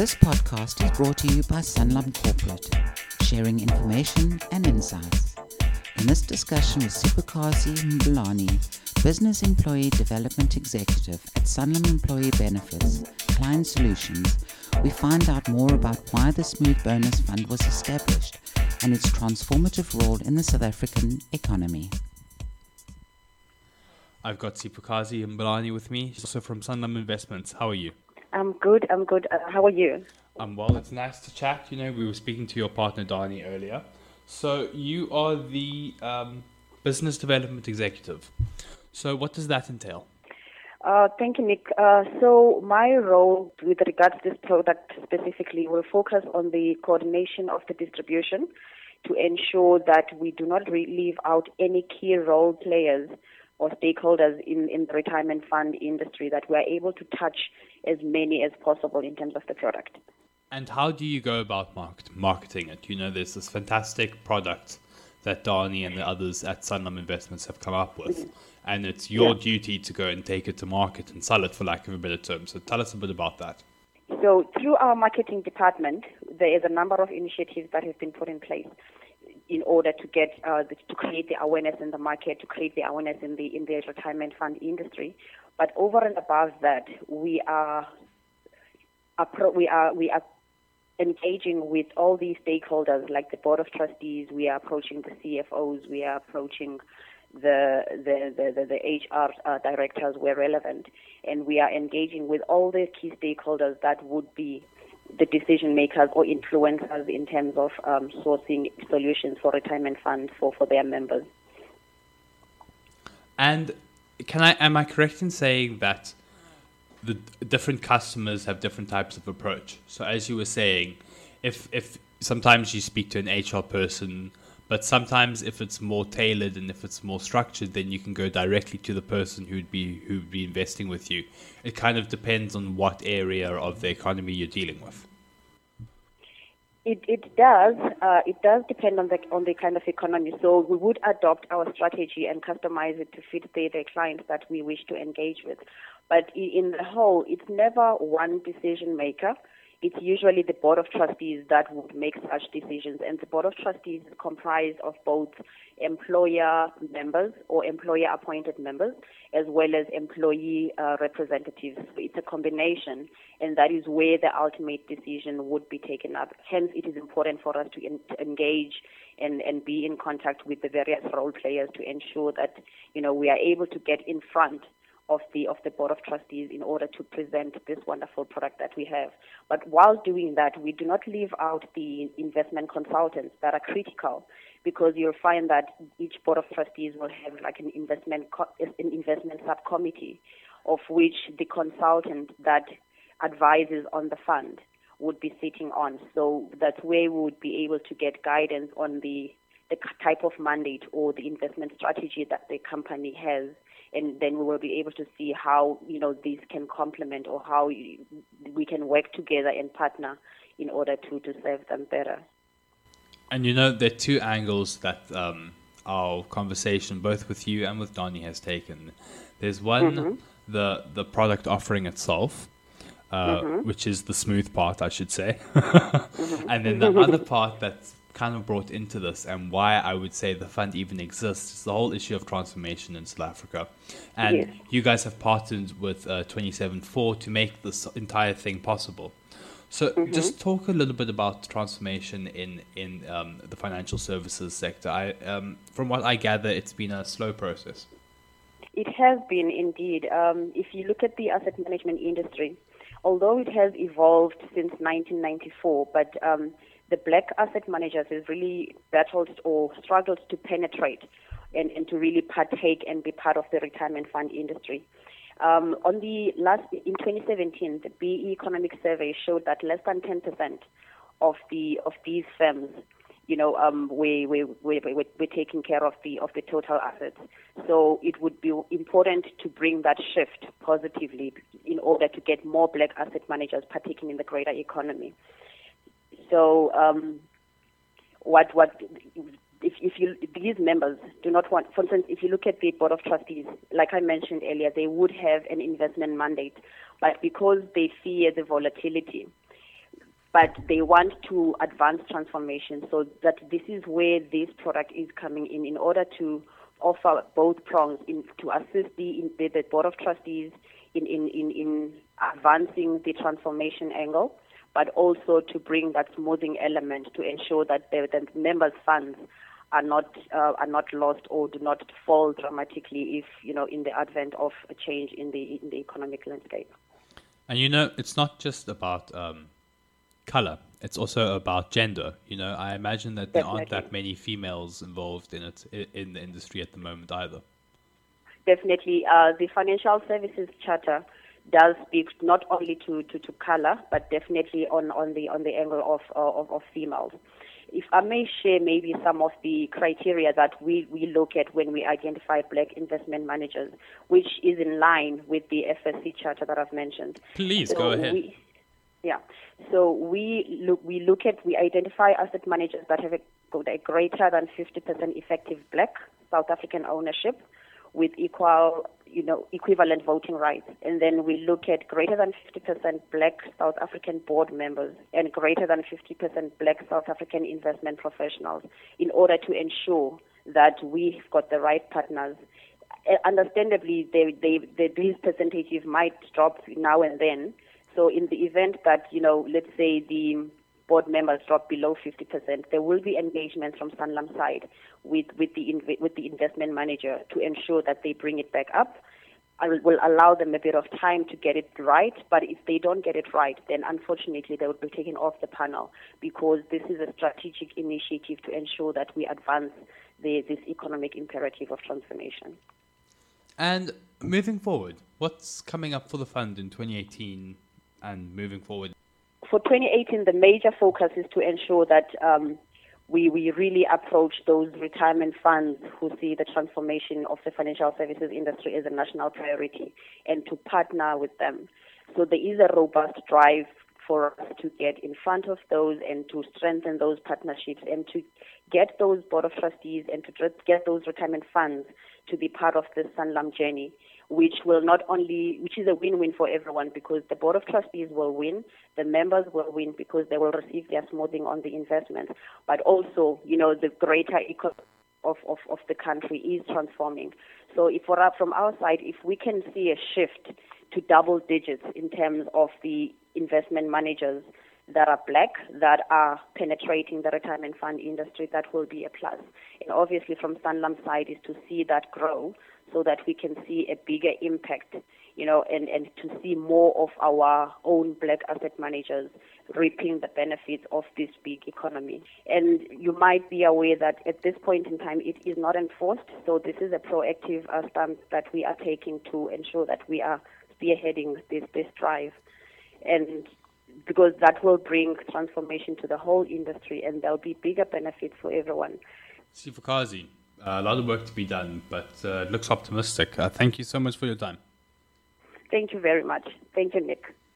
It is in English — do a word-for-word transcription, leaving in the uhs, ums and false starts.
This podcast is brought to you by Sanlam Corporate, sharing information and insights. In this discussion with Sipakazi Mbulani, Business Employee Development Executive at Sanlam Employee Benefits Client Solutions, we find out more about why the Smooth Bonus Fund was established and its transformative role in the South African economy. I've got Sipakazi Mbulani with me, also from Sanlam Investments. How are you? I'm good, I'm good. Uh, how are you? Um, well, it's nice to chat. You know, we were speaking to your partner, Dani, earlier. So you are the um, Business Development Executive. So what does that entail? Uh, thank you, Nick. Uh, so my role with regards to this product specifically will focus on the coordination of the distribution to ensure that we do not re- leave out any key role players or stakeholders in, in the retirement fund industry, that we are able to touch as many as possible in terms of the product. And how do you go about market, marketing it? You know, there's this fantastic product that Dani and the others at Sanlam Investments have come up with. Mm-hmm. And it's your yeah. duty to go and take it to market and sell it, for lack of a better term. So tell us a bit about that. So through our marketing department, there is a number of initiatives that have been put in place in order to get uh, the, to create the awareness in the market, to create the awareness in the in the retirement fund industry. But over and above that, we are we are we are engaging with all these stakeholders, like the board of trustees. We are approaching the C F Os. We are approaching the the the, the, the H R uh, directors where relevant, and we are engaging with all the key stakeholders that would be the decision makers or influencers in terms of um, sourcing solutions for retirement funds for, for their members. And can I am I correct in saying that the different customers have different types of approach? So as you were saying, if if sometimes you speak to an H R person, but sometimes if it's more tailored and if it's more structured, then you can go directly to the person who'd be who'd be investing with you. It kind of depends on what area of the economy you're dealing with. It it does. Uh, it does depend on the on the kind of economy. So we would adopt our strategy and customize it to fit the, the clients that we wish to engage with. But in the whole, it's never one decision maker. It's usually the board of trustees that would make such decisions, and the board of trustees is comprised of both employer members or employer-appointed members, as well as employee uh, representatives. So it's a combination, and that is where the ultimate decision would be taken up. Hence, it is important for us to, in, to engage and, and be in contact with the various role players to ensure that, you know, we are able to get in front of the of the board of trustees in order to present this wonderful product that we have. But while doing that, we do not leave out the investment consultants that are critical, because you'll find that each board of trustees will have like an investment co- an investment subcommittee, of which the consultant that advises on the fund would be sitting on. So that's where we would be able to get guidance on the the type of mandate or the investment strategy that the company has. And then we will be able to see how, you know, these can complement, or how we can work together and partner in order to, to serve them better. And, you know, there are two angles that um, our conversation, both with you and with Dani, has taken. There's one, mm-hmm. the the product offering itself, uh, mm-hmm. which is the smooth part, I should say. mm-hmm. And then the other part that's kind of brought into this, and why I would say the fund even exists, is the whole issue of transformation in South Africa. And yes. you guys have partnered with uh, twenty-seven four to make this entire thing possible. So mm-hmm. just talk a little bit about transformation in, in um, the financial services sector. I, um, from what I gather, it's been a slow process. It has been indeed. Um, if you look at the asset management industry, although it has evolved since nineteen ninety-four, but um, the black asset managers have really battled or struggled to penetrate and, and to really partake and be part of the retirement fund industry. Um, on the last in twenty seventeen, the B E Economic Survey showed that less than ten percent of the of these firms, you know, um, we we we we we're taking care of the of the total assets. So it would be important to bring that shift positively in order to get more black asset managers partaking in the greater economy. So, um, what what if if you if these members do not want, for instance, if you look at the board of trustees, like I mentioned earlier, they would have an investment mandate, but because they fear the volatility, but they want to advance transformation. So that this is where this product is coming in, in order to offer both prongs in, to assist the, in, the, the Board of Trustees in, in, in, in advancing the transformation angle, but also to bring that smoothing element to ensure that the, the members' funds are not uh, are not lost or do not fall dramatically if, you know, in the advent of a change in the in the economic landscape. And you know, it's not just about um, color; it's also about gender. You know, I imagine that there Definitely. aren't that many females involved in it i- in the industry at the moment either. Definitely, uh, the Financial Services Charter does speak not only to, to, to color, but definitely on, on the on the angle of, of of females. If I may share maybe some of the criteria that we, we look at when we identify black investment managers, which is in line with the F S C Charter that I've mentioned. Please So go ahead. we- Yeah. So we look we look at we identify asset managers that have a, a greater than fifty percent effective black South African ownership with equal, you know, equivalent voting rights. And then we look at greater than fifty percent black South African board members and greater than fifty percent black South African investment professionals in order to ensure that we've got the right partners. Uh, Understandably, they, they, they, these percentages might drop now and then. So in the event that, you know, let's say the board members drop below fifty percent, there will be engagement from Sanlam side with, with, the, inv- with the investment manager to ensure that they bring it back up. I will allow them a bit of time to get it right, but if they don't get it right, then unfortunately they will be taken off the panel, because this is a strategic initiative to ensure that we advance the, this economic imperative of transformation. And moving forward, what's coming up for the fund in twenty eighteen and moving forward? For twenty eighteen, the major focus is to ensure that um, we, we really approach those retirement funds who see the transformation of the financial services industry as a national priority, and to partner with them. So there is a robust drive for us to get in front of those and to strengthen those partnerships and to get those board of trustees and to get those retirement funds to be part of the Sanlam journey, which will not only, which is a win-win for everyone, because the board of trustees will win, the members will win because they will receive their smoothing on the investment, but also, you know, the greater economy of, of, of the country is transforming. So if for us, from our side, if we can see a shift to double digits in terms of the investment managers that are black, that are penetrating the retirement fund industry, that will be a plus. And obviously from Sanlam's side is to see that grow so that we can see a bigger impact, you know, and, and to see more of our own black asset managers reaping the benefits of this big economy. And you might be aware that at this point in time it is not enforced, so this is a proactive uh, stance that we are taking to ensure that we are spearheading this, this drive. And because that will bring transformation to the whole industry and there'll be bigger benefits for everyone. Sifukazi, uh, a lot of work to be done, but uh, it looks optimistic. Uh, thank you so much for your time. Thank you very much. Thank you, Nick.